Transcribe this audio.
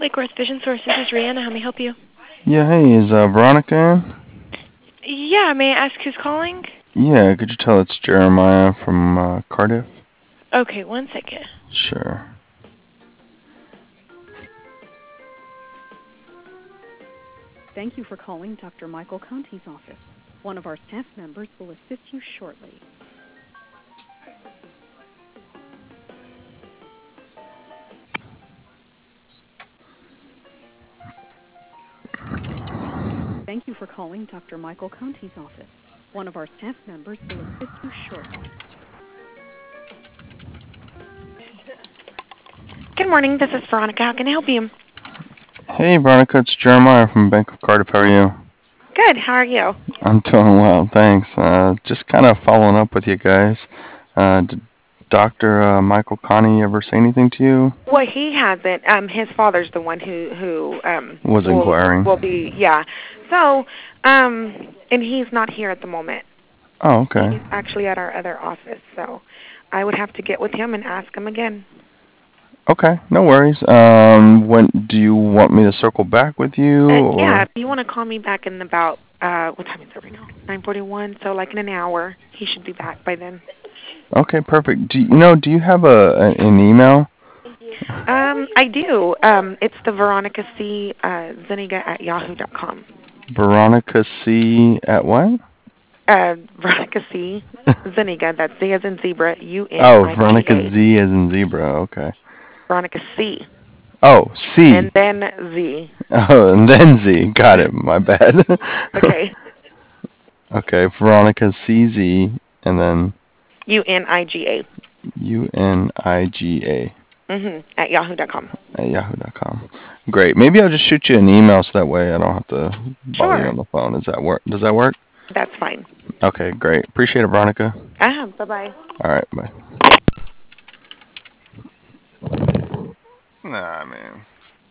Lake Worth Vision Source, this is Rihanna. How may I help you? Yeah, hey, is Veronica in? Yeah, may I ask who's calling? Yeah, could you tell it's Jeremiah from Cardiff? Okay, one second. Sure. Thank you for calling Dr. Michael Conti's office. One of our staff members will assist you shortly. Thank you for calling Dr. Michael Conti's office. One of our staff members will assist you shortly. Good morning, this is Veronica. How can I help you? Hey, Veronica, it's Jeremiah from Bank of Cardiff. How are you? Good, how are you? I'm doing well, thanks. Just kind of following up with you guys. Did Dr. Michael Conti ever say anything to you? Well, he hasn't. His father's the one who Was inquiring. will be, yeah. So, and he's not here at the moment. Oh, okay. He's actually at our other office, so I would have to get with him and ask him again. Okay, no worries. When do you want me to circle back with you, Yeah, or? if you want to call me back in about, what time is it right now? 9:41, so like in an hour. He should be back by then. Okay, perfect. Do you have an email? I do. It's the Veronica C. Zuniga at yahoo.com. Veronica C at what? Veronica C. Zuniga, that's Z as in zebra, Oh, Veronica U-N-I-G-A. Z as in zebra. Okay. Veronica C. Oh, C. And then Z. Oh, and then Z. Got it. My bad. Okay. Okay, Veronica CZ and then U-N-I-G-A. Uniga At yahoo.com. at yahoo.com. Great. Maybe I'll just shoot you an email so that way I don't have to bother you Sure. on the phone. Does that work? Does that work? That's fine. Okay, great. Appreciate it, Veronica. Bye-bye. All right, bye. Nah, man.